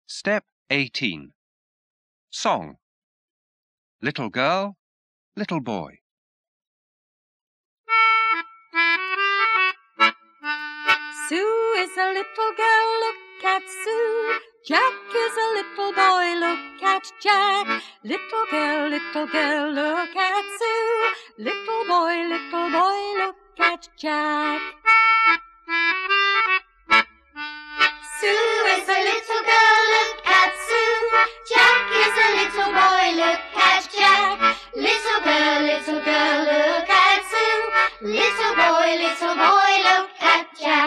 Step 18. Song. Little girl, little boy. Sue is a little girl, look at Sue. Jack is a little boy, look at Jack. Little girl, look at Sue. Little boy, look at Jack. Sue is a little girl, look at Sue. Jack is a little boy, look at Jack. Little girl, look at Sue. Little boy, look at Jack.